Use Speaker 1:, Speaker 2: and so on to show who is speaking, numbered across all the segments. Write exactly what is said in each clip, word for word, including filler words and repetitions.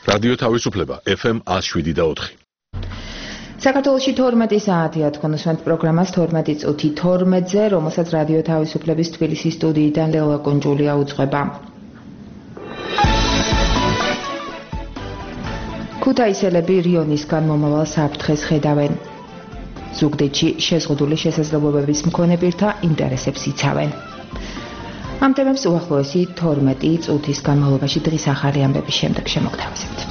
Speaker 1: რადიო თავისუფლება ეფ ემ one oh seven და four.
Speaker 2: საქართველოში თორმეტი საათია თქვენოსვენთ პროგრამას თორმეტი წუთი თორმეტზე, რომელსაც რადიო თავისუფლების თბილისის სტუდიიდან ლელა კუნჯულია უძღვება. ქუთაისელები რიონისგან მომავალ საფრთხეს ხედავენ. ზუგდიდში შეზღუდული შესაძლებლობების მქონე პირთა ინტერესებს იცავენ. ამ თემებს უახლოესი თორმეტი წუთის განმავლობაში დღის ახალი ამბების შემდეგ შემოგთავაზებთ.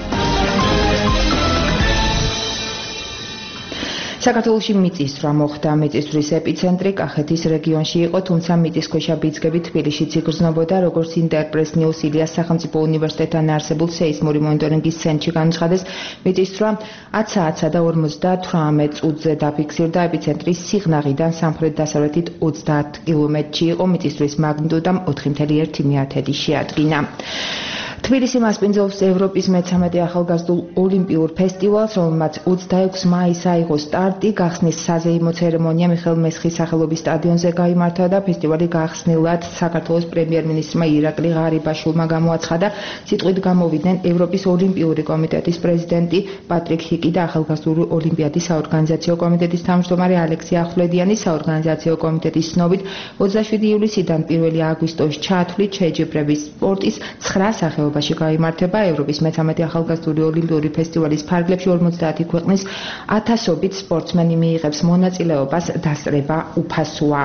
Speaker 2: საქართველოში მიწისძვრა მოხდა. მიწისძვრის ეპიცენტრი კახეთის რეგიონში იყო, თუმცა მიწისქვეშა ბიძგები თბილისშიც იგრძნობოდა, როგორც ინტერპრეს ნიუს ილიას სახელმწიფო უნივერსიტეტთან არსებულ სეისმური მონიტორინგის ცენტრში განაცხადეს, მიწისძვრა ათი საათსა და ორმოცდათვრამეტ წუთზე დაფიქსირდა. ეპიცენტრის სიღნაღიდან სამხრეთ-დასავლეთით ოცდაათ კილომეტრში იყო. მიწისძვრის მაგნიტუდამ ოთხი virgulă unu შეადგინა. თბილისი მასპინძლობს ევროპის მეთორმეტე ახალგაზრდულ ოლიმპიურ ფესტივალს, რომელმაც ოცდაექვსი მაისს აიღო სტარტი. გახსნის საზეიმო ცერემონია მიხეილ მესხის სახელობის სტადიონზე გაიმართა და ფესტივალი გახსნილად საქართველოს პრემიერ-მინისტრმა ირაკლი ღარიბაშვილმა გამოაცხადა. სიტყვით გამოვიდნენ ევროპის ოლიმპიური კომიტეტის პრეზიდენტი პატრიკ ჰიკი და ახალგაზრდული ოლიმპიადის საორგანიზაციო კომიტეტის თავმჯდომარე ალექსი ახვლედიანი. საორგანიზაციო კომიტეტის ცნობით ოცდაშვიდი ივლისიდან პირველი აგვისტოს ჩათვლით შეჯიბრების სპორტის ცხრა სახეობა გაიმართება. ევროპის მეთორმეტე ახალგაზრდული ოლიმპიური ფესტივალის ფარგლებში ორმოცდაათი ქვეყნის ათასობით სპორტსმენი მიიღებს მონაწილეობას, დასწრება უფასოა.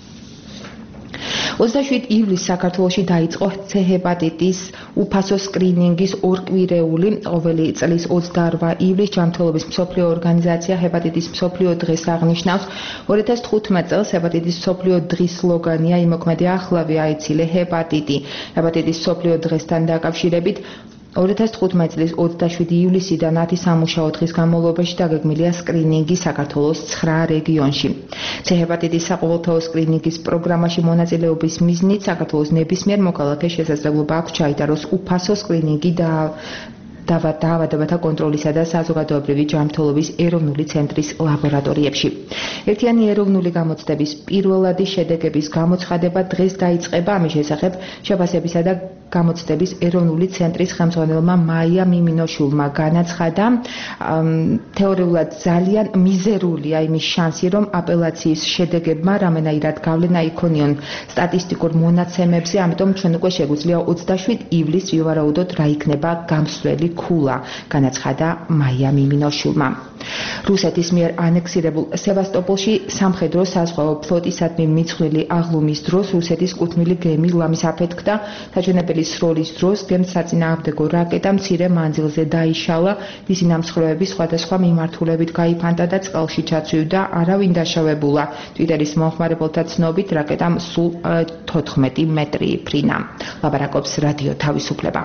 Speaker 2: ოცდაშვიდი ივლისს საქართველოში დაიწყო C ჰეპატიტის უფასო სკრინინგის ორკვირეული. ყოველი წლის ოცდაოთხ ივლისს ჯანმრთელობის მსოფლიო ორგანიზაცია ჰეპატიტის მსოფლიო დღეს აღნიშნავს. ორი ათას თხუთმეტ წელს ჰეპატიტის მსოფლიო დღის სლოგანია „იმოქმედე ახლავე აიცილე ჰეპატიტი“. ჰეპატიტის მსოფლიო დღესთან დაკავშირებით ორი ათას თხუთმეტ წლის ოცდაშვიდი ივლისიდან ათი სამუშაო დღის განმავლობაში დაგეგმილია სკრინინგი საქართველოს ცხრა რეგიონში. C ჰეპატიტის საყოველთაო სკრინინგის პროგრამაში მონაწილეობის მიზნით საქართველოს ნებისმიერ მოქალაქეს შესაძლებლობა აქვს ჩაიტაროს უფასო სკრინინგი და დაავადებათა კონტროლისა და საზოგადოებრივი ჯანმრთელობის ეროვნული ცენტრის ლაბორატორიებში. ერთიანი ეროვნული გამოცდების პირველადი შედეგების გამოცხადება დღეს დაიწყება. ამის შესახებ შეფასებისა და გამოცდების ეროვნული ცენტრის ხელმძღვანელმა მაია მიმინოშვილმა განაცხადა, თეორიულად ძალიან მიზერულია იმის შანსი, რომ აპელაციის შედეგებმა რამენაირად გავლენა იქონიონ სტატისტიკურ მონაცემებზე, ამიტომ ჩვენ უკვე შეგვიძლია ოცდაშვიდი ივლისს ვივარაუდოთ რა იქნება გამსვლელი ქულა, განაცხადა მაია მიმინოშვილმა. რუსეთის მიერ ანექსირებულ სევასტოპოლში სამხედრო საზღვაო ფლოტისადმი მიძღვრილი აღლუმის დროს რუსეთის კუთვნილი გემი ლამის აფეთქდა. დაჩვენებელი სროლის დროს გემს საწინააღმდეგო რაკეტა მცირე მანძილზე დაიშალა. მისი ნამსხვრევები სხვადასხვა მიმართულებით გაიფანტა და წყალში ჩაცვივდა, არავინ დაშავებულა. ტვიტერის მომხმარებელთა ცნობით რაკეტამ სულ თოთხმეტი მეტრი იფრინა. ლაპარაკობს რადიო თავისუფლება.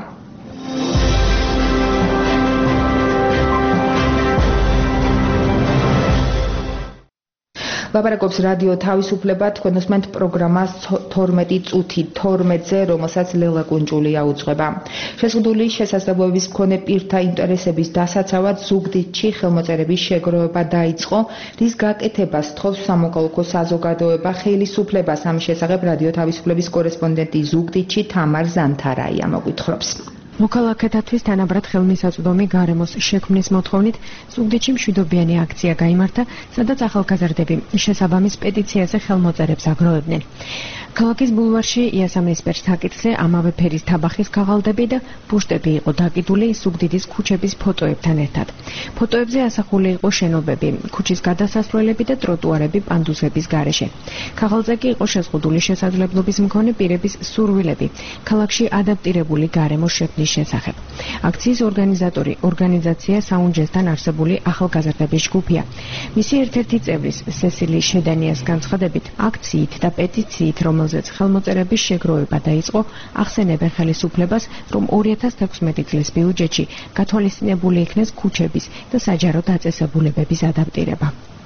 Speaker 2: ლაპარაკობს რადიო თავისუფლება, თქვენ უსმენთ პროგრამას თორმეტი წუთი თორმეტზე, რომელსაც ლელა კუნჯულია უძღვება. შეზღუდული შესაძლებლობების მქონე პირთა ინტერესების დასაცავად ზუგდიდში ხელმოწერების შეგროვება დაიწყო, რის გაკეთებას თხოვს სამოქალაქო საზოგადოება ხელისუფლებას. ამის შესახებ რადიო თავისუფლების კორესპონდენტი ზუგდიდში თამარ ზანთარაია მოგვითხრობს.
Speaker 3: მოქალაქეთათვის თანაბრად ხელმისაწვდომი გარემოს შექმნის მოთხოვნით ზუგდიდში მშვიდობიანი აქცია გაიმართა, სადაც ახალგაზრდები შესაბამის პეტიციაზე ხელმოწერებს აგროვებდნენ. ქალაქის ბულვარში იასამნისპერს საკითხზე ამავე ფერის თაბახის ქაღალდები და ბუშტები იყო დაკიდული ზუგდიდის ქუჩების ფოტოებთან ერთად. ფოტოებზე ასახული იყო შენობები, ქუჩის გადასასვლელები და ტროტუარები პანდუსების გარეშე. ქაღალდზე კი იყო შეზღუდული შესაძლებლობის მქონე პირების სურვილები ქალაქში ადაპტირებული გარემოს შექმნის შესახებ. აქციის ორგანიზატორი ორგანიზაცია საუნჯესთან არსებული ახალგაზრდების ჯგუფია. მისი ერთ-ერთი წევრის სესილი შედანიას განცხადებით, აქციით და პეტიციით, რომელზეც ხელმოწერების შეგროვება დაიწყო, ახსენებენ ხელისუფლებას, რომ ორი ათას თექვსმეტი წლის ბიუჯეტში გათვალისწინებული იქნეს ქუჩების და საჯარო დაწესებულებების ადაპტირება.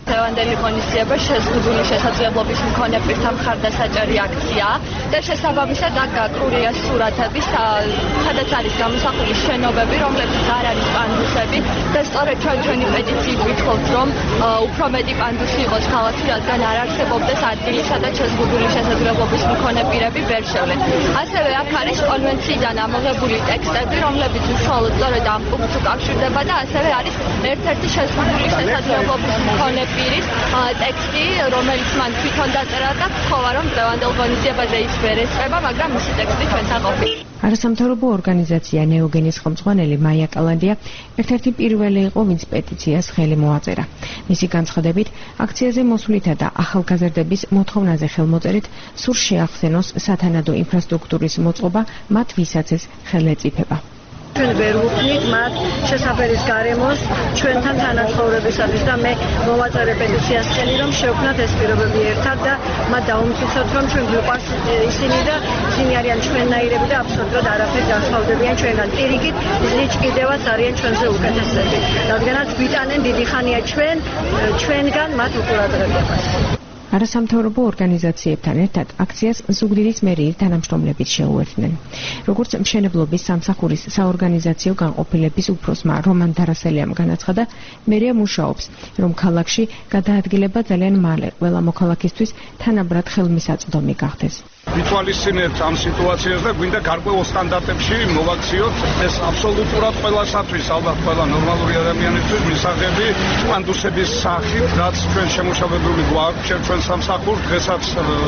Speaker 4: დღევანდელი ღონისძიება შეზღუდული შესაძლებლობის მქონე პირთა მხარდასაჭერი აქციაა და შესაბამისად აქ გაკრულია სურათები, სადაც არის გამოსახული შენობები, რომლებიც არ არის პანდუსები და სწორედ ჩვენ ჩვენი პეტიციით ვითხოვთ, რომ უფრო მეტი პანდუსი იყოს ქალაქში, რადგან არ არსებობდეს ადგილი, სადაც შეზღუდული შესაძლებლობის მქონე პირები ვერ შევლენ. ასევე აქ არის კონვენციიდან ამოღებული ტექსტები, რომლებიც უშუალოდ სწორედ ამ პუნქტს უკავშირდება და ასევე არის ერთ-ერთი შეზღუდული შესაძლებლობის მქონე პირის ტექსტი, რომელიც მან თვითონ დაწერა და გთხოვა, რომ დღევანდელ ღონისძიებაზე ის ვერ ესწრება, მაგრამ მისი ტექსტი ჩვენთან ყოფილა.
Speaker 3: არასამთავრობო ორგანიზაცია ნეოგენის ხელმძღვანელი მაია კალანდია ერთ-ერთი პირველი იყო, ვინც პეტიციას ხელი მოაწერა. მისი განცხადებით, აქციაზე მოსვლითა და ახალგაზრდების მოთხოვნაზე ხელმოწერით სურს შეახსენოს სათანადო ინფრასტრუქტურის მოწყობა მათ ვისაც ეს ხელეწიფება.
Speaker 5: ჩვენ ვერ ვუქმნით მათ შესაბერის გარემოს ჩვენთან თანაცხოვრებისათვის და მე მოვაწერე პეტიციას ხელი, რომ შევქმნათ ეს პირობები ერთად და მათ დავუმტკიცოთ, რომ ჩვენ გვიყვარს ისინი და ისინი არიან ჩვენნაირები და აბსოლუტურად არაფერს განსხვავდებიან ჩვენგან. პირიქით, ისინი კიდევაც არიან ჩვენზე უკეთესები, რადგანაც გვიტანენ დიდი ხანია ჩვენ ჩვენგან მათ უყურადღებას.
Speaker 3: არასამთავრობო ორგანიზაციებთან ერთად აქციას ზუგდიდის მერიის თანამშრომლებიც შეუერთდნენ. როგორც მშენებლობის სამსახურის საორგანიზაციო განყოფილების უფროსმა რომან დარასელიამ განაცხადა, მერია მუშაობს, რომ ქალაქში გადაადგილება ძალიან მალე ყველა მოქალაქისთვის თანაბრად ხელმისაწვდომი გახდეს.
Speaker 6: Ვითვალისწინებთ ამ სიტუაციას და გვინდა გარკვეულ სტანდარტებში მოვაქციოთ. ეს აბსოლუტურად ყველასათვის, ალბათ ყველა ნორმალური ადამიანისთვის მისაღები პანდუსების სახით, რაც ჩვენ შემუშავებული გვაქვს ჩვენ სამსახურს. დღესაც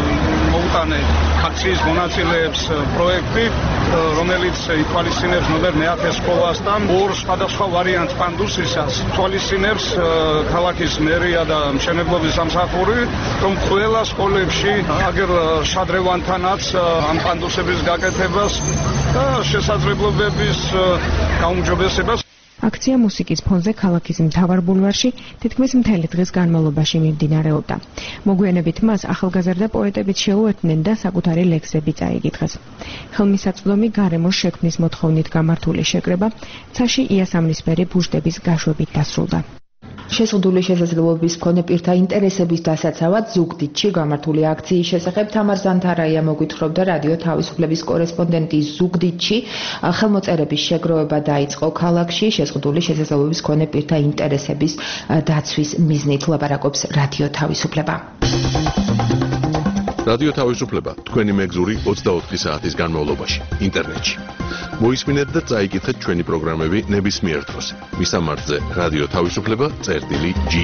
Speaker 6: მოუტანე აქციის მონაწილეებს პროექტი, რომელიც ითვალისწინებს ნომერ მეათე სკოლასთან ორ სხვადასხვა ვარიანტ პანდუსისას. ითვალისწინებს ქალაქის მერია და მშენებლობის სამსახური, რომ ყველა სკოლებში აგერ შადრევან თანაც ამ პანდუსების გაკეთებას და შესაძლებლობების გაუმჯობესებას.
Speaker 3: აქცია მუსიკის ფონზე ქალაქის მთავარ ბულვარში თითქმის მთელი დღის განმავლობაში მიმდინარეობდა. მოგვიანებით მას ახალგაზრდა პოეტებიც შეუერთდნენ და საკუთარი ლექსები წაიკითხეს. ხელმისაწვდომი გარემოს შექმნის მოთხოვნით გამართული შეკრება ცაში იასამნისფერი ბუჟდების გაშვებით დასრულდა.
Speaker 2: შეზღუდული შესაძლებლობის მქონე პირთა ინტერესების დასაცავად ზუგდიდში გამართული აქციის შესახებ თამარ ზანთარაია მოგვითხრობდა რადიო თავისუფლების კორესპონდენტი ზუგდიდში. ხელმოწერების შეგროვება დაიწყო ქალაქში შეზღუდული შესაძლებლობის მქონე პირთა ინტერესების დაცვის მიზნით. ლაპარაკობს რადიო თავისუფლება.
Speaker 1: რადიო თავისუფლება თქვენი მეგზური ოცდაოთხი საათის განმავლობაში ინტერნეტში. მოისმინეთ და წაიკითხეთ ჩვენი პროგრამები ნებისმიერ დროს. მისამართზე რადიო თავისუფლება წერტილი ჯი.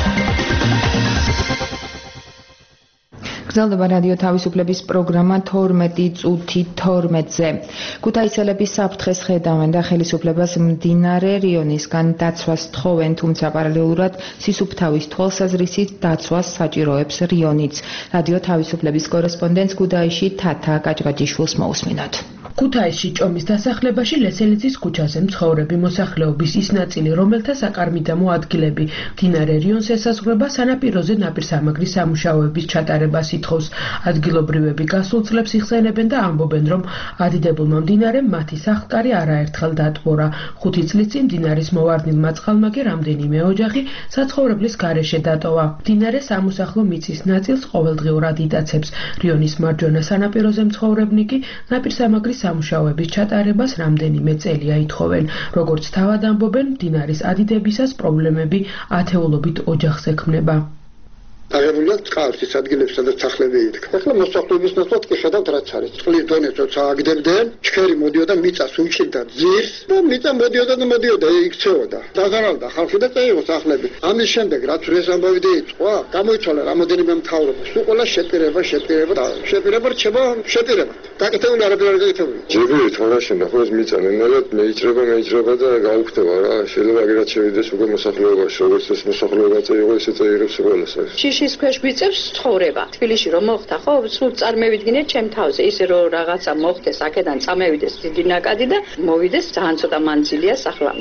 Speaker 2: გრძელდება რადიო თავისუფლების პროგრამა თორმეტი წუთი თორმეტზე. ქუთაისელების საფრთხეს ხედავენ და ხელისუფლებას მდინარე რიონისგან დაცვას თხოვენ, თუმცა პარალელურად სისუფთავის თვალსაზრისით დაცვას საჭიროებს რიონიც. რადიო თავისუფლების კორესპონდენტს ქუთაისში თათა კაჭკაჭიშვილს მოусმინოთ.
Speaker 7: ქუთაისში ჭომის დასახლებაში ლესელიძის ქუჩაზე მცხოვრები მოსახლეობის ის ნაწილი, რომელთა საკარმიდამო ადგილები მდინარე რიონს ესაზღვრება, სანაპიროზე ნაპირსამაგრის სამუშაოების ჩატარებას ითხოვს. ადგილობრივები გასულ წლებს იხსენებენ და ამბობენ, რომ ადიდებულმა მდინარემ მათი სახლკარი არაერთხელ დატბორა. ხუთი წლის წინ მდინარის მოვარდნილმა წყალმა კი რამდენიმე ოჯახი საცხოვრებლის გარეშე დატოვა. მდინარე სამოსახლო მიწის ნაწილს ყოველდღიურად იტაცებს. რიონის მარჯვენა სანაპიროზე მცხოვრებნი კი ნაპირსამაგრის სამუშაოების ჩატარებას რამდენიმე წელია ითხოვენ. როგორც თავად ამბობენ, მდინარის ადიდებისას პრობლემები ათეულობით ოჯახს ექმნება.
Speaker 8: აღებულია წყალს ადგილებს, სადაც სახლები იდგა. ახლა მოსახლეობის ნაცვლად კი ხედავთ რაც არის. წყლის დონე როცა აგდებდნენ, ჩქერი მოდიოდა მიწას უჩილდა ძირს და მიწა მოდიოდა და მოდიოდა იქცეოდა. დაზარავდა ხალხი და წაიღო სახლები. ამის შემდეგ რაც ეს ამბავი დაიწყო, გამოიცვალა რამოდენიმე მთავრობა. სულ ყველა შეპირება, შეპირება და შეპირება რჩება შეპირება. დაკეთებული არაფერი არ გაკეთებული.
Speaker 9: ჯერ თვალაში ნახოს მიწა ნენელად მეიჭრება, მეიჭრება და გაუხდება რა. შეიძლება აგერაც შევიდეს უკვე მოსახლეობაში, როგორც ეს მოსახლეობა წაიღო, ესე წაიღებს ყველას.
Speaker 10: შიშის ქვეშ გვიწევს ცხოვრება. თბილისში რომ მოხდა, ხო, სულ წარმევიდგინეთ ჩემ თავზე, ისე რომ რაღაცა მოხდეს, აქედან წამევიდეს დიდი ნაკადი და მოვიდეს ძალიან ცოტა მანძილია სახლამდე.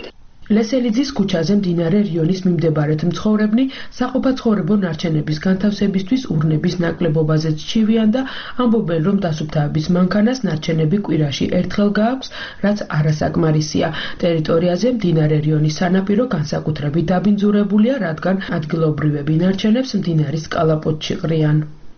Speaker 7: ლესელიძის ქუჩაზე მდინარე რიონის მიმდებარედ მცხოვრებნი საყოფაცხოვრებო ნარჩენების განთავსებისთვის ურნების ნაკლებობაზეც ჩივიან და ამბობენ, რომ დასუფთავების მანქანას ნარჩენები კვირაში ერთხელ გააქვს, რაც არასაკმარისია. ტერიტორიაზე მდინარე რიონის სანაპირო განსაკუთრებით დაბინძურებულია, რადგან ადგილობრივები ნარჩენებს მდინარის კალაპოტში ყრიან.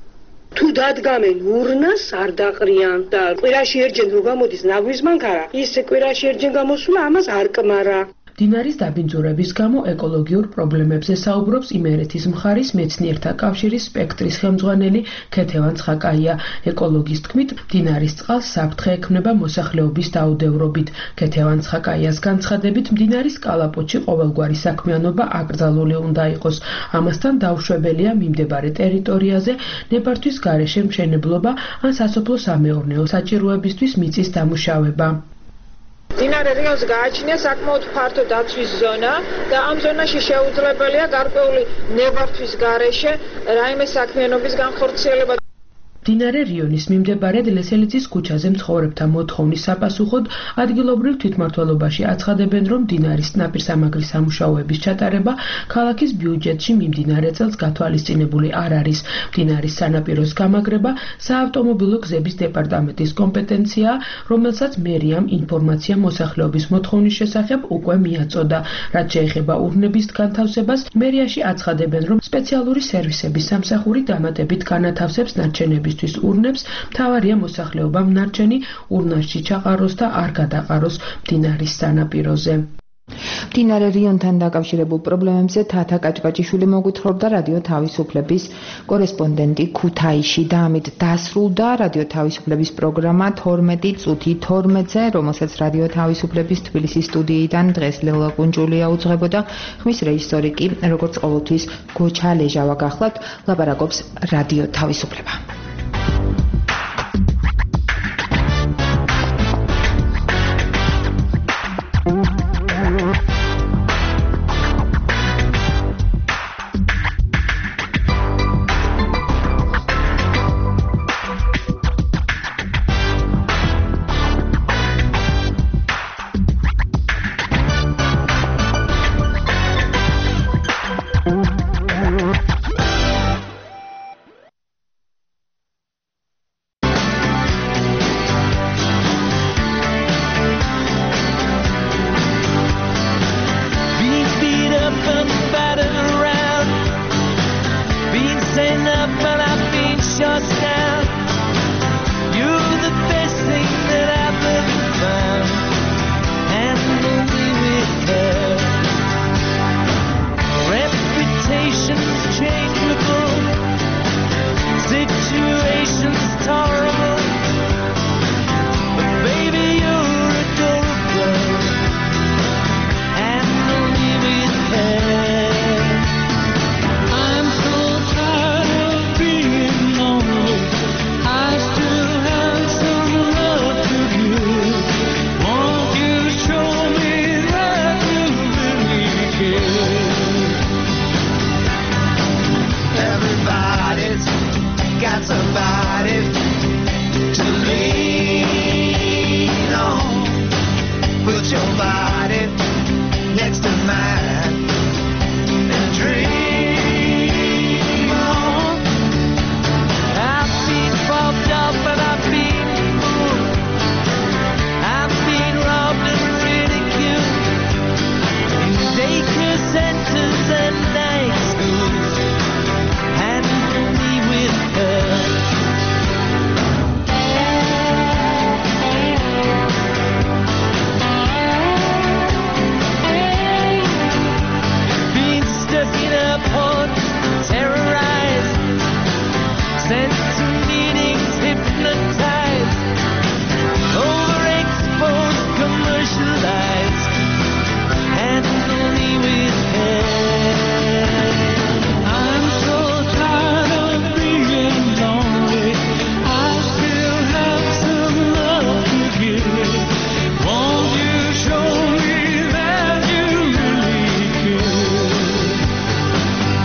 Speaker 11: თუ დადგამენ ურნას არ დაყრიან და კვირაში ერთჯერ რო გამოდის ნაგვის მანქანა, ის კვირაში ერთჯერ გამოსულა ამას არ კმარა.
Speaker 7: მდინარის დაბინძურების გამო ეკოლოგიურ პრობლემებზე საუბრობს იმერეთის მხარის მეცნიერთა კავშირის სპექტრის ხელმძღვანელი ქეთევან ცხაკაია. ეკოლოგის თქმით, მდინარის წყალს საფრთხე ექმნება მოსახლეობის დაუდევრობით. ქეთევან ცხაკაიას განცხადებით, მდინარის კალაპოტში ყოველგვარი საქმიანობა აკრძალული უნდა იყოს. ამასთან დაუშვებელია მიმდებარე ტერიტორიაზე ნებართვის გარეშე მშენებლობა ან სასოფლო-სამეურნეო საჭიროებისთვის მიწის დამუშავება.
Speaker 12: მდინარე რიონს გააჩნია საკმაოდ ფართო დაცვის ზონა და ამ ზონაში შეუძლებელია გარკვეული ნებართვის გარეშე რაიმე საქმიანობის განხორციელება.
Speaker 7: მდინარე რიონის მიმდებარედ ლესელიძის ქუჩაზე მცხოვრებთა მოთხოვნის საპასუხოდ ადგილობრივ თვითმმართველობაში აცხადებენ, რომ მდინარის ნაპირსამაგრის სამუშაოების ჩატარება ქალაქის ბიუჯეტში მიმდინარე წელს გათვალისწინებული არ არის. მდინარის სანაპიროს გამაგრება საავტომობილო გზების დეპარტამენტის კომპეტენციაა, რომელსაც მერიამ ინფორმაცია მოსახლეობის მოთხოვნის შესახებ უკვე მიაწოდა. რაც შეეხება ურნების განთავსებას, მერიაში აცხადებენ, რომ სპეციალური სერვისების სამსახური დამატებით განათავსებს ნარჩენების ურნებს, მთავარია მოსახლეობამ ნარჩენი ურნაში ჩაყაროს და არ გადაყაროს მდინარის სანაპიროზე.
Speaker 2: მდინარე რიონთან დაკავშირებულ პრობლემებზე თათა კაჭკაჭიშვილი მოგვითხრობდა რადიო თავისუფლების კორესპონდენტი ქუთაისში და ამით დასრულდა რადიო თავისუფლების პროგრამა თორმეტი წუთი თორმეტზე, რომელსაც რადიო თავისუფლების თბილისის სტუდიიდან დღეს ლელა კუნჯულია უძღვებოდა. ხმის რეჟისორი კი როგორც ყოველთვის გოჩა ლეჟავა გახლავთ, ლაპარაკობს რადიო თავისუფლება.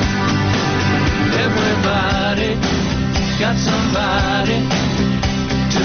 Speaker 13: got somebody to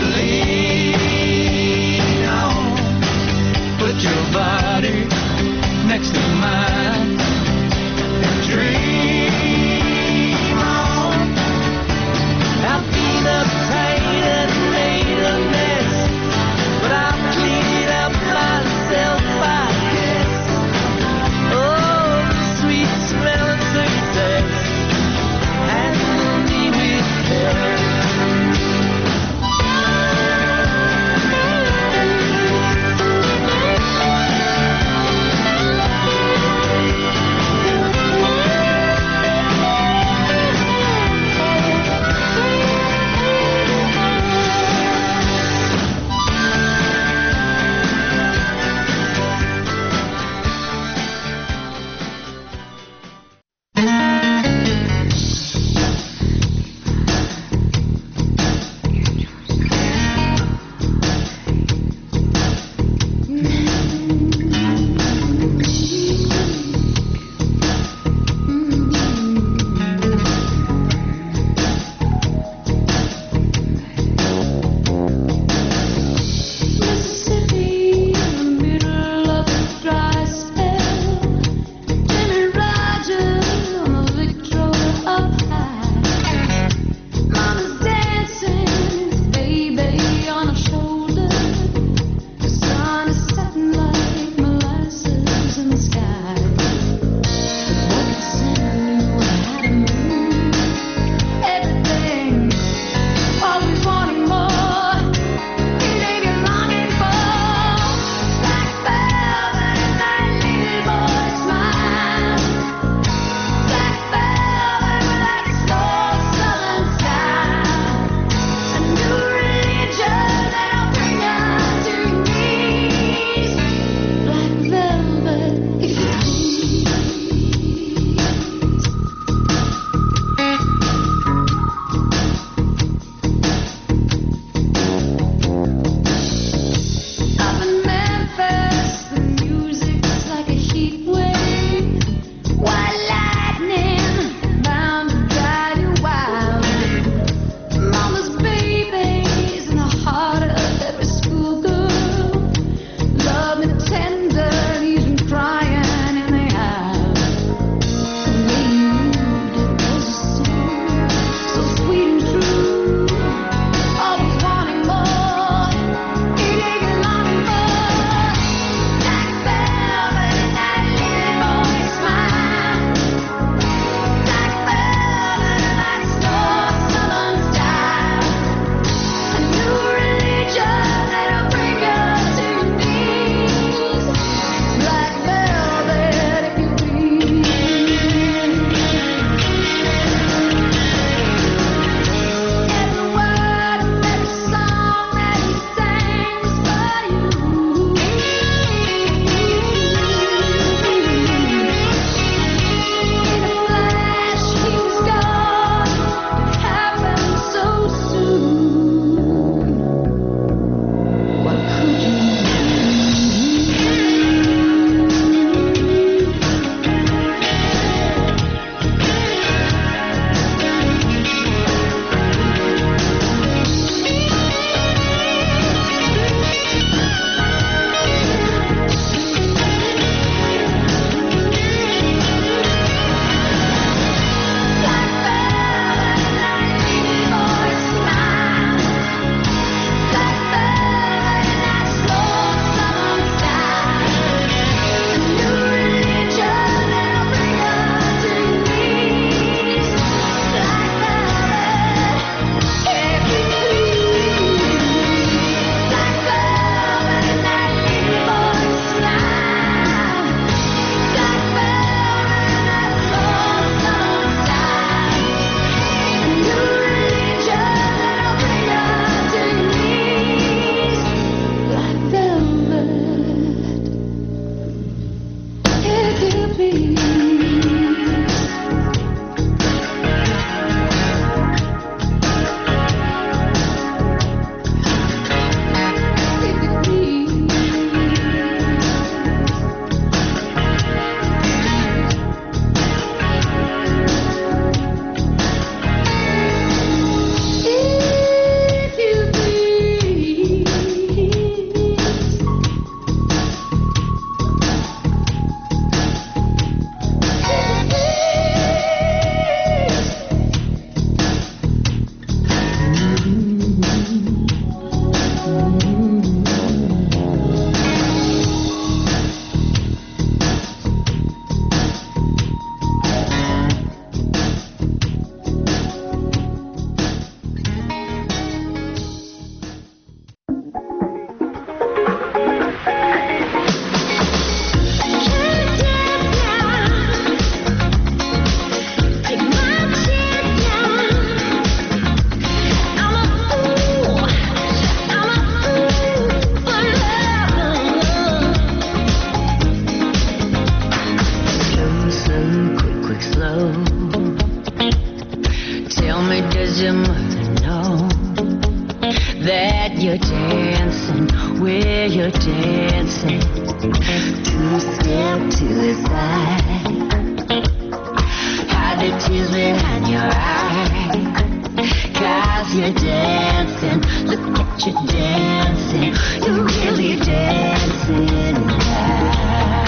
Speaker 13: does your mother know that you're dancing where you're dancing? Two step to the side, hide the tears behind your eyes, 'cause you're dancing, look at you dancing, you're really dancing now.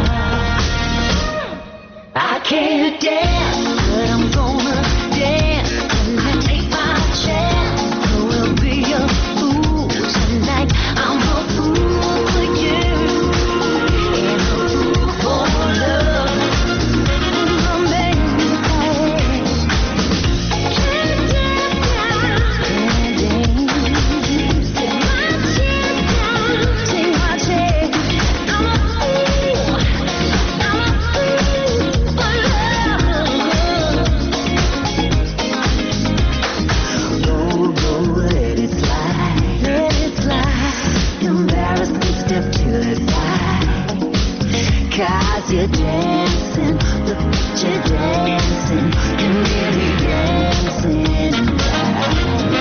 Speaker 13: I can't dance, but I'm gonna dance, and I take my chance, I will be a fool tonight, I'm a fool for you, and a fool for love, my man, can't dance now, can't dance, take my chance now, take my chance, I'm a fool, I'm a fool for love. Roll, roll, let it slide, let it slide, embarrassment, step to the side, 'cause you're dancing, look at you dancing, you're really dancing now.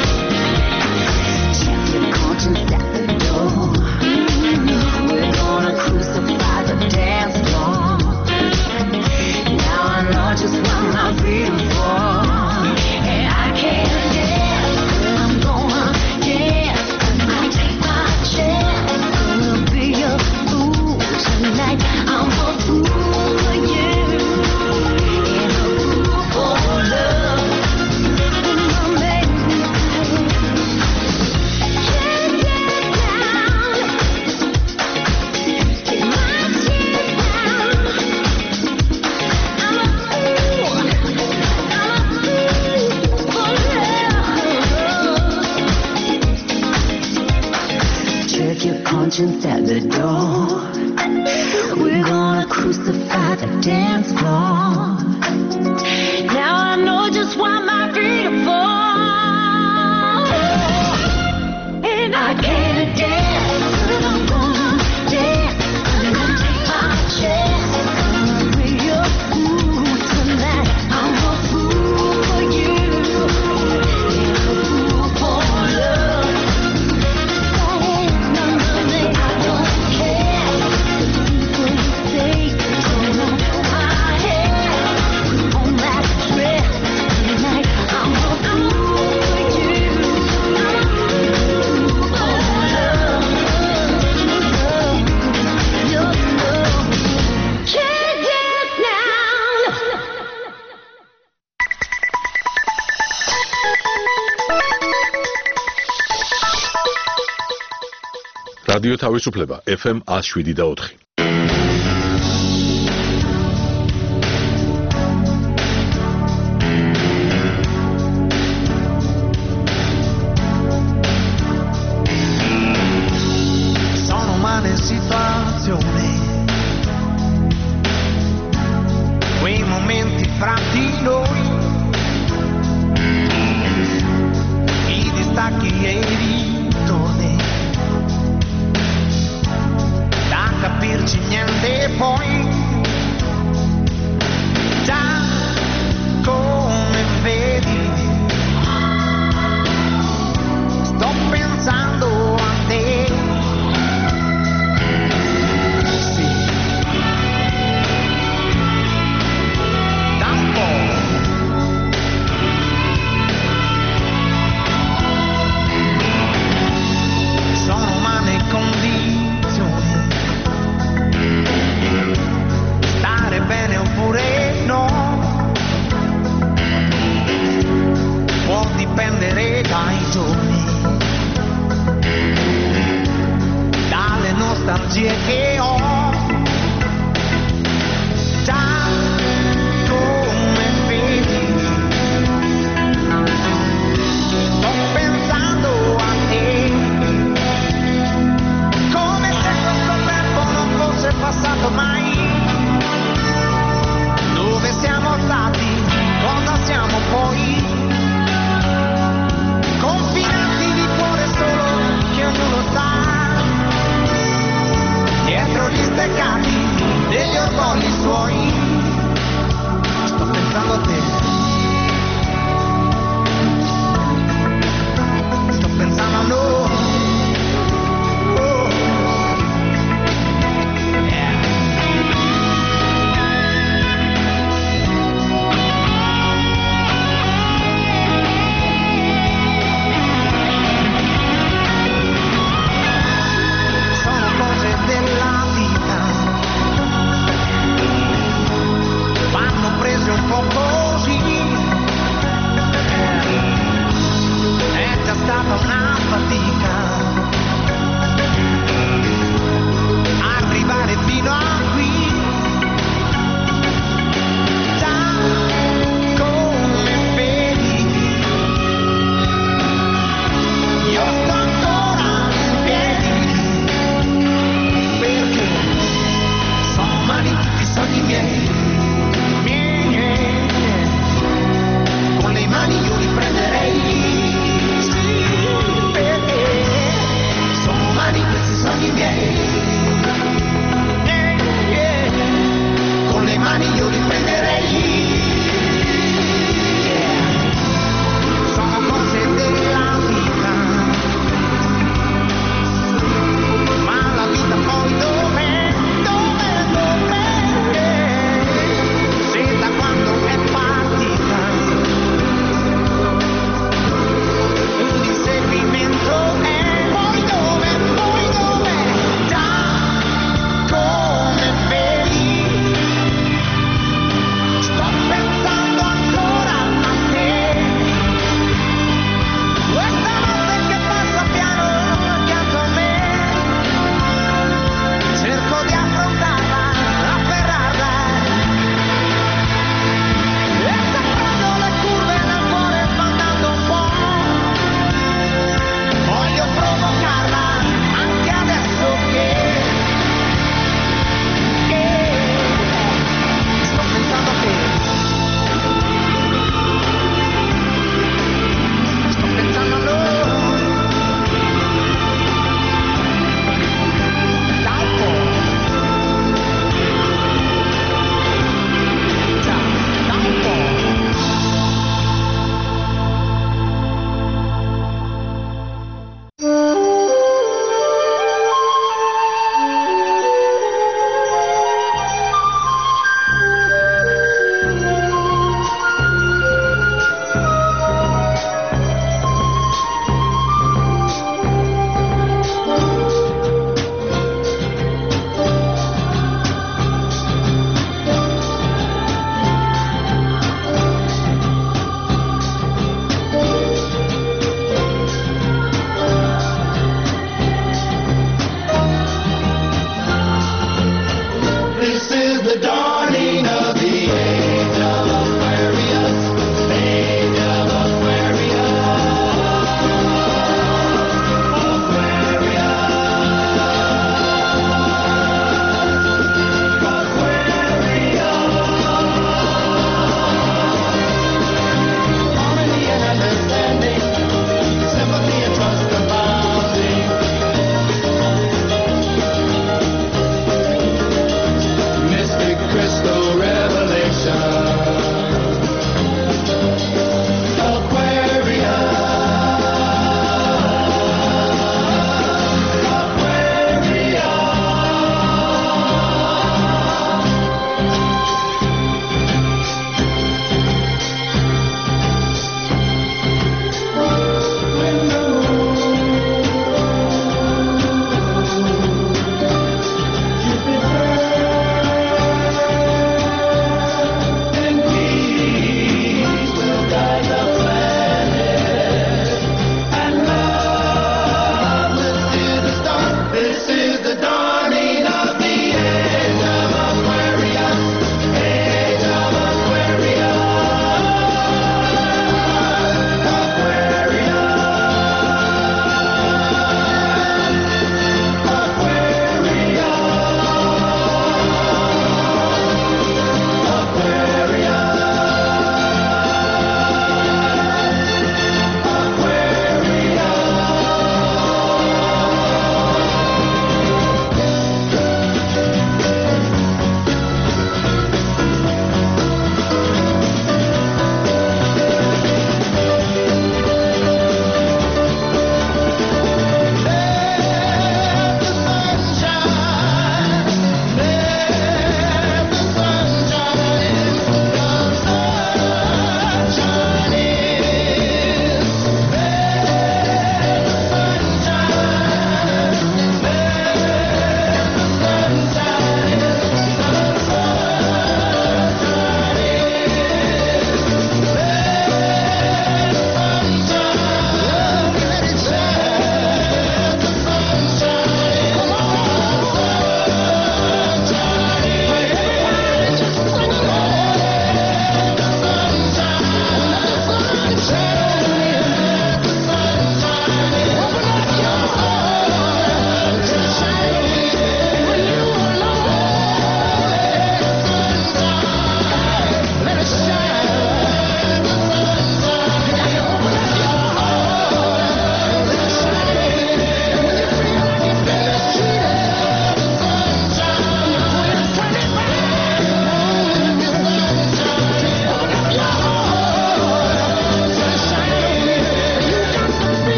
Speaker 13: Check your conscience at the door, we're gonna crucify the dance floor. Now I know just what my feet are for, and I can't dance, but I'm gonna dance, and I take my chance, I will be a fool tonight, I'm a fool for you, and a fool for love, my man, can't dance now, take my chance now, I'm a fool, I'm a fool for love. Check your conscience at the door, we're gonna crucify the dance floor. Now I know just why my feet are for, and I can't dance, but I'm gonna dance, and I take my chance, I'm gonna be a fool tonight, I'm a fool for you, and a fool for love. No, no, no, I don't care what people say, turn on my head, put on that dress tonight, I'm a fool for you, I'm a fool for love, love, your love, can't dance now.
Speaker 1: რადიო თავისუფლება ეფ ემ one oh seven და four.
Speaker 14: Sono umane situazioni, quei momenti fra di noi, i distacchi e i ritorni, da capirci niente poi, già come vedi, sto pensando a te. Sì, da un po'. Sono umane condizioni, stare bene oppure no, può dipendere dai giorni, dalle nostalgie che ho, già come vedi, sto pensando a te, come se questo tempo non fosse passato mai. Dove siamo stati? Cosa siamo poi? Confinati di cuore solo che ognuno sa, dietro gli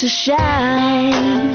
Speaker 13: to shine.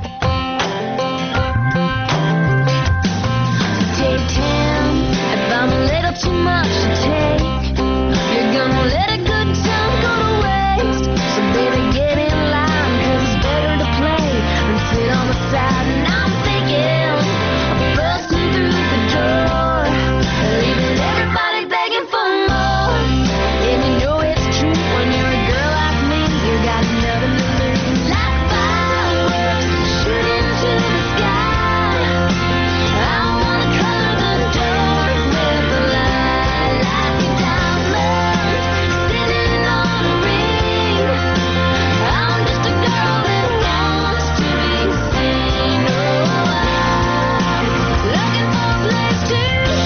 Speaker 13: Take ten if I'm a little too much to take. You're gonna let a good time go to waste. So baby, get in line, 'cause it's better to play than sit on the side. And I'm thinking of busting through the door, leaving everybody begging for more. And you know it's true when you're a girl like me, you got nothing to lose. Like fireworks shooting to the sky, I wanna color the dark with a light, like a diamond sitting on a ring. I'm just a girl that wants to be seen. Oh, I'm looking for a place to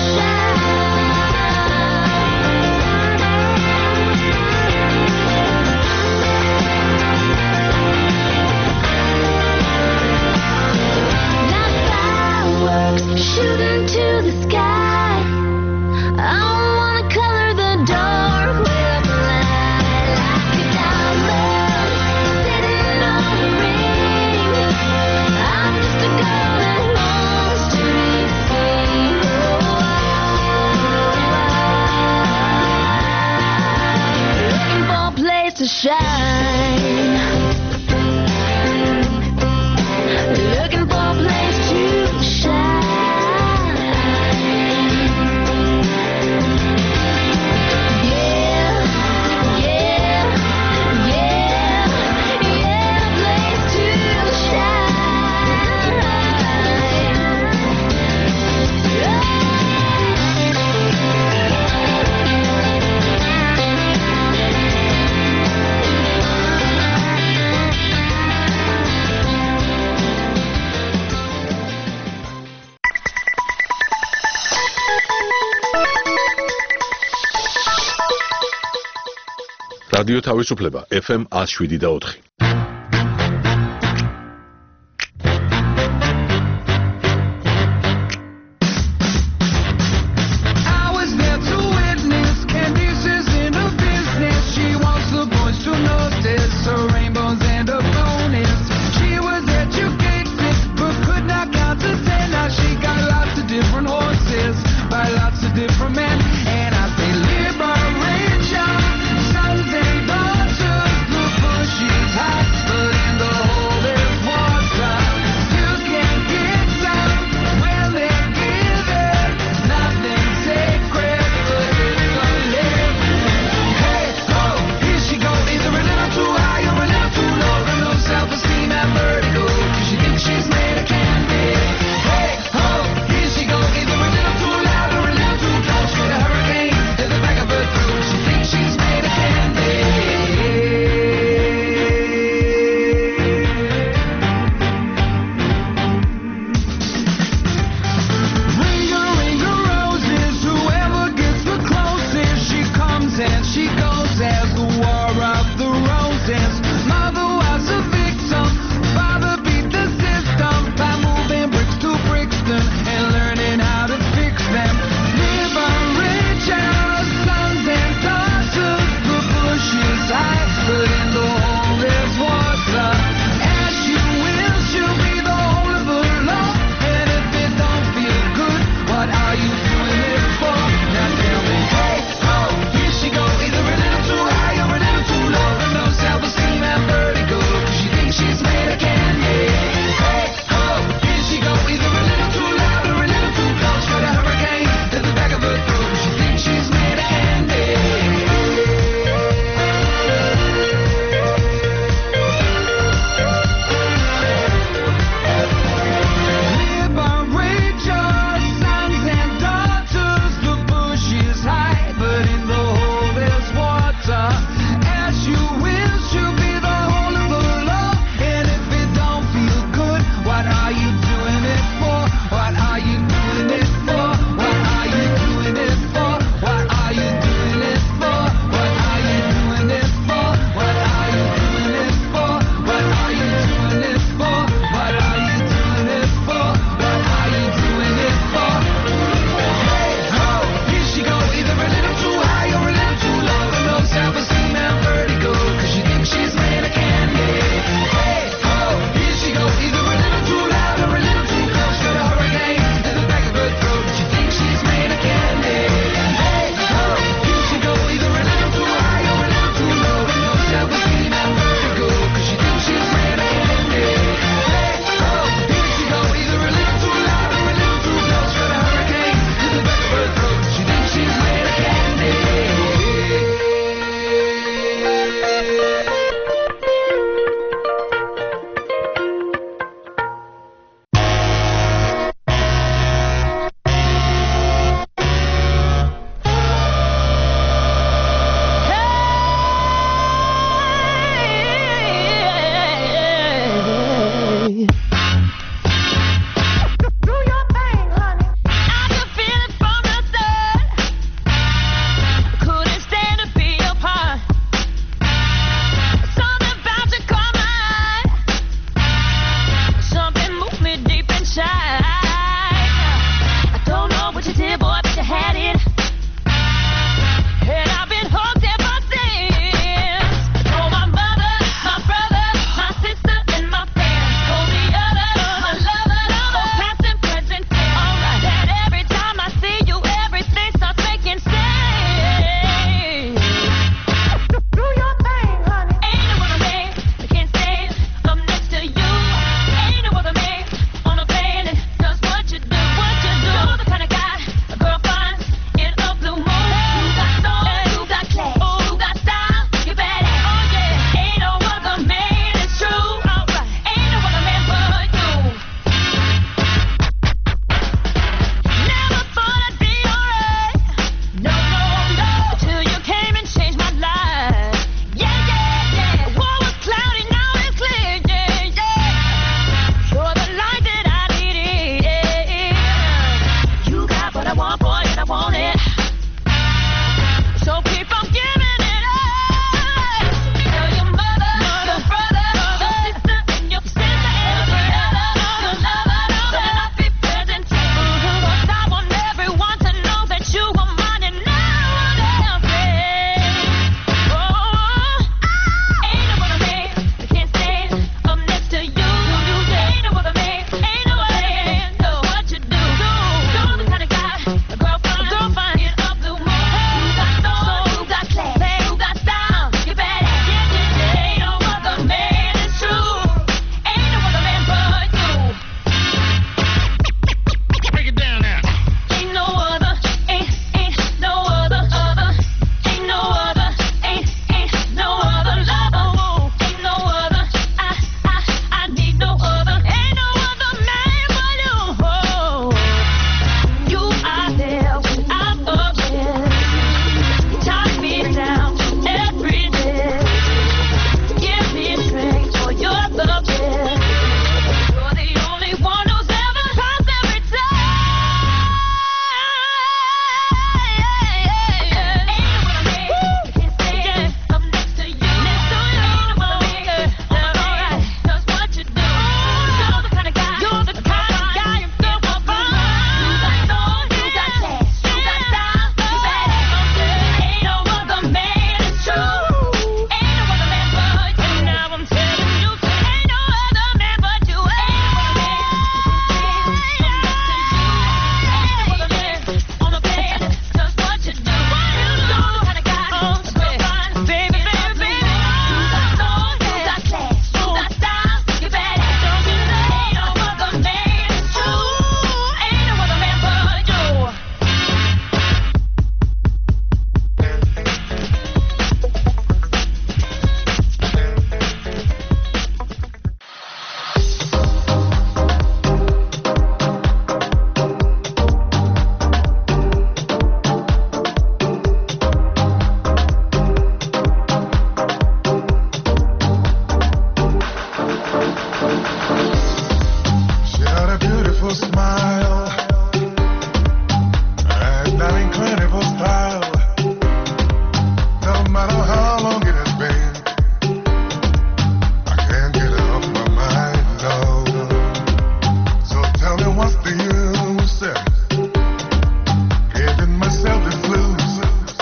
Speaker 13: like fireworks shooting to the sky. I wanna color the dark with a light, like a diamond sitting on a ring. I'm just a girl that wants to be seen. Oh, looking for a place to shine. Looking for a place to shine. Yeah, yeah, yeah, yeah, a place to
Speaker 1: რადიო თავისუფლება ეფ ემ one oh seven და four.
Speaker 14: I was there to witness Candice's inner business. She wants the boys to notice her rainbows and her bonus. She was educated but could not count to ten. Now she got lots of different horses by lots of different men. And I say liberation, sons and daughters, look who she's had.
Speaker 15: She had a beautiful smile and an incredible style. No matter how long it has been, I can't get it off my mind, no. So tell me what's the use in giving myself the blues?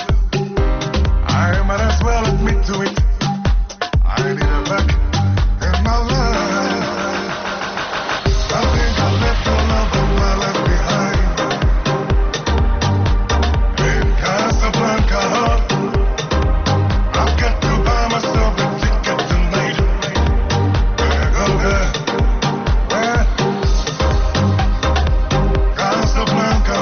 Speaker 15: I might as well admit to it. I need her back in my life. I think I left the love of my life behind in Casablanca. I've got to buy myself a ticket tonight. Where go there? Where? Casablanca.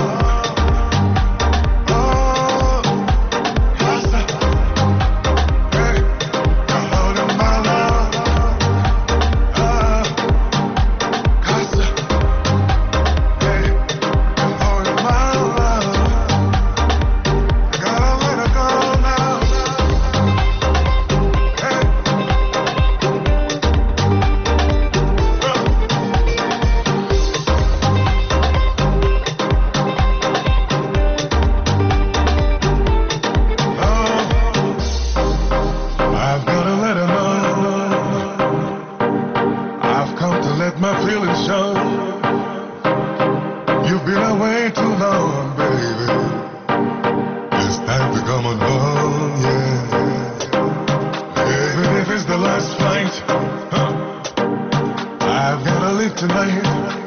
Speaker 15: Oh, Casa. Hey, you're holding my love. Ah, Casa. Hey, you're holding my love. Gotta let her go now. Hey. I've gotta let her know. I've come to let my feelings show. You've been away too long, baby. It's time to come on home, yeah. Even if it's the last flight, huh, I've gotta leave tonight.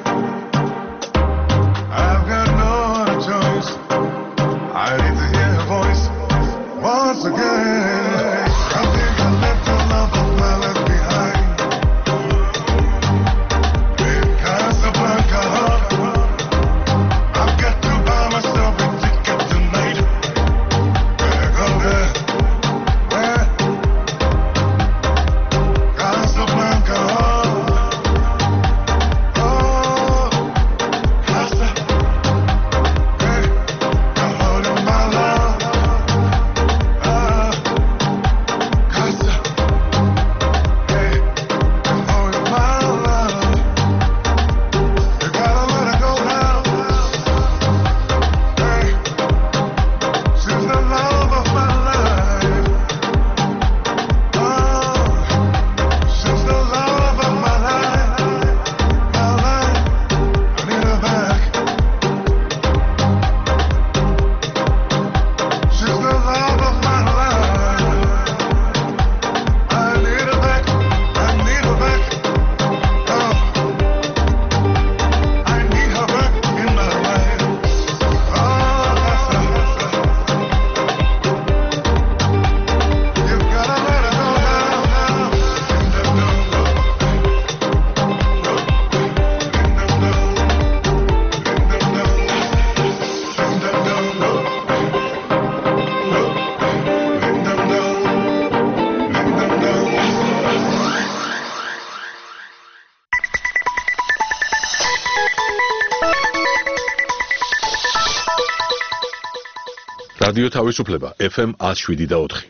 Speaker 15: I've got no other choice. I need to hear her voice once again. I think I left the love of my life behind in Casablanca. I've got to buy myself a ticket tonight. Where go there? Where? Casablanca. Oh, Casa. Hey, you're holding my love. Ah, Casa. Hey, you're holding my love. You gotta let her go now. Hey, she's the love of my life. Oh, she's the love of my life. My life, I need her back. She's the love of my life. I need her back. I need her back. Oh, I need her back in my life. Oh, you've gotta let her go now.
Speaker 1: რადიო თავისუფლება ეფ ემ one oh seven და four.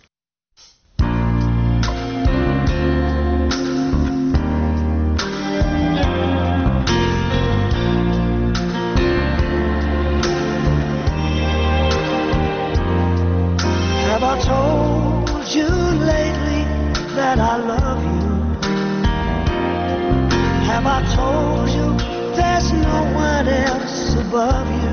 Speaker 16: Have I told you lately that I love you? Have I told you there's no one else above you?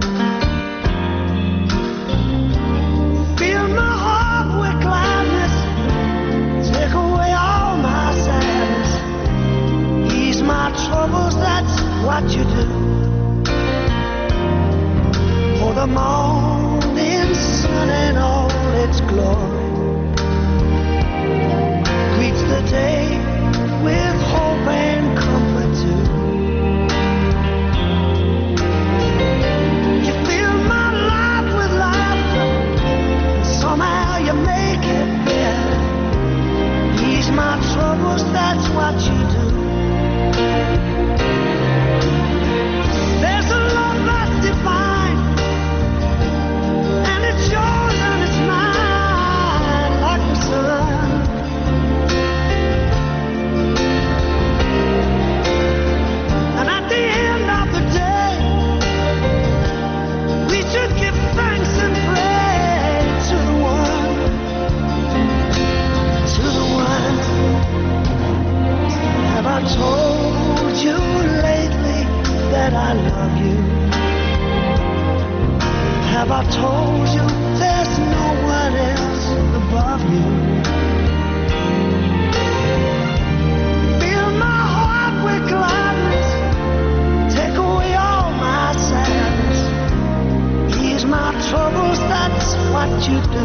Speaker 16: Fill my heart with gladness, take away all my sadness, ease my troubles, that's what you do. For the morning sun and all its glory greets the day with hope and comfort too. You fill my life with laughter, and somehow you make it better. Ease my troubles, that's what you do. love you? Have I told you there's no one else above you? Fill my heart with gladness, take away all my sadness, ease my troubles, that's what you do.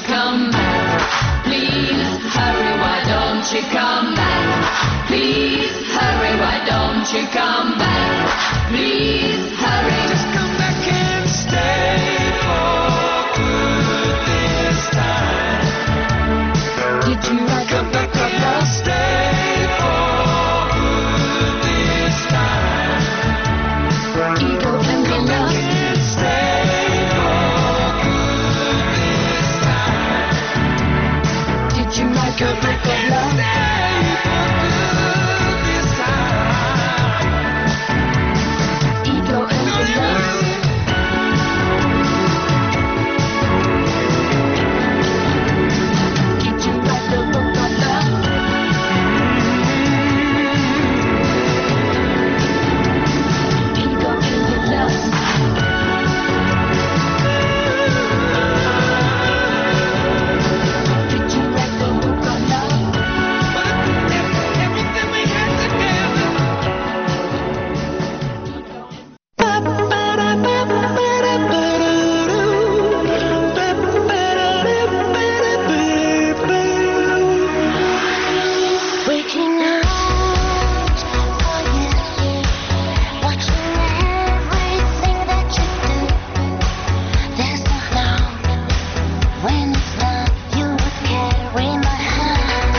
Speaker 13: come back? Please hurry, why don't you come back? Please hurry, why don't you come back? Please hurry.
Speaker 14: Just come back and stay for good this time.
Speaker 13: Did you write
Speaker 14: Come back and stay for good this time.
Speaker 13: Ego and
Speaker 14: Come back and stay for good this time.
Speaker 13: Did you write
Speaker 14: Come back and stay for good this time.
Speaker 13: Ego and Did you write the book of love? Ego and love. Did you write the book of love?
Speaker 14: Everything we had together.
Speaker 13: Waking out for you, watching everything that you do. There's no doubt when it's not you would carry my hand,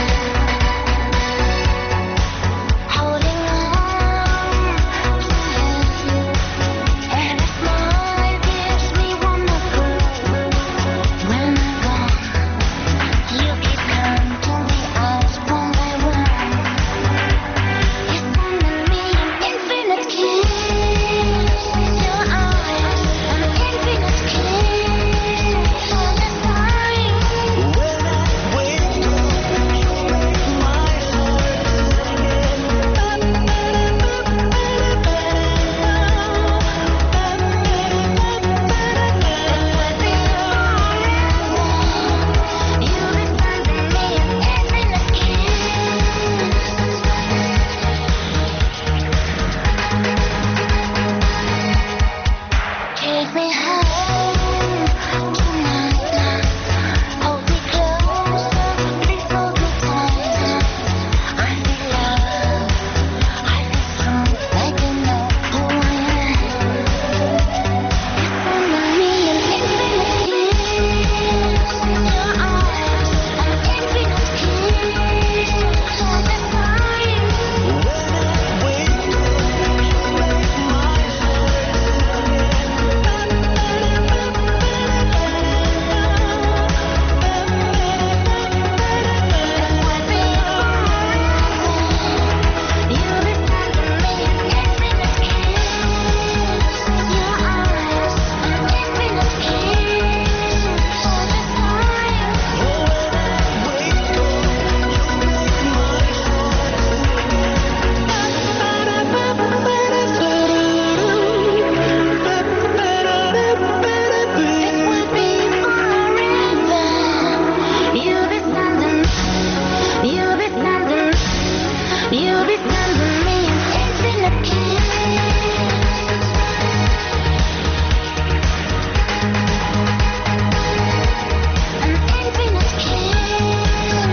Speaker 13: holding on to you. Every smile gives me one more proof. When I'm gone, you keep counting the hours one by one. You're sending me an infinite kiss in your eyes, an infinite kiss for the time.
Speaker 14: When I wake up, you make my heart
Speaker 13: You'll be sending me an infinite kiss. Take me home tonight. Hold me closer, please hold me tight. I feel love, I feel strong, like you know who I am. You're sending me an infinite kiss in your eyes, an infinite kiss for the time. You'll be sending, you'll be sending, you'll be sending me an infinite kiss. An infinite kiss.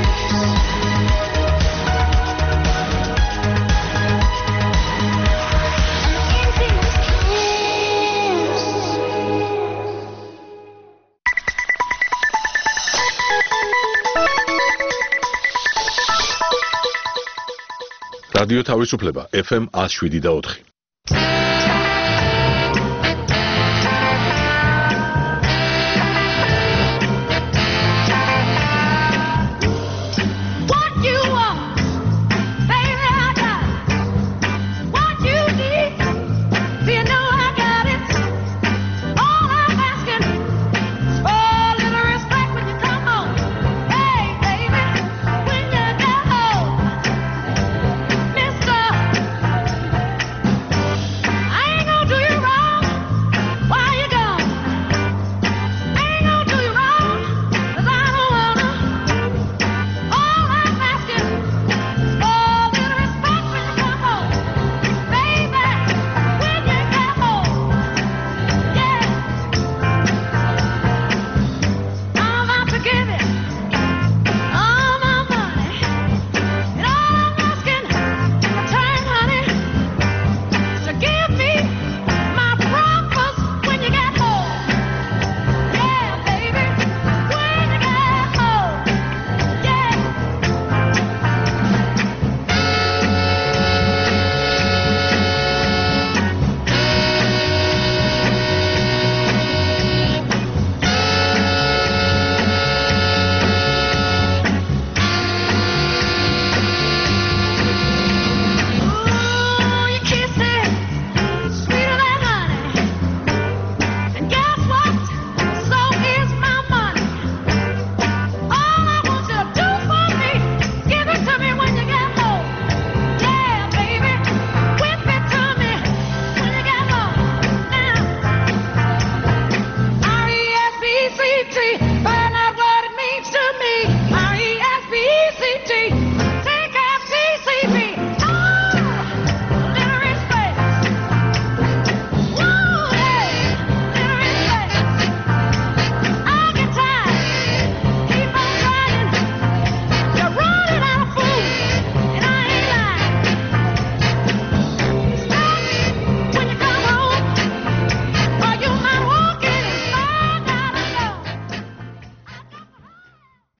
Speaker 13: An infinite kiss.
Speaker 1: რადიო თავისუფლება ეფ ემ one oh seven და four.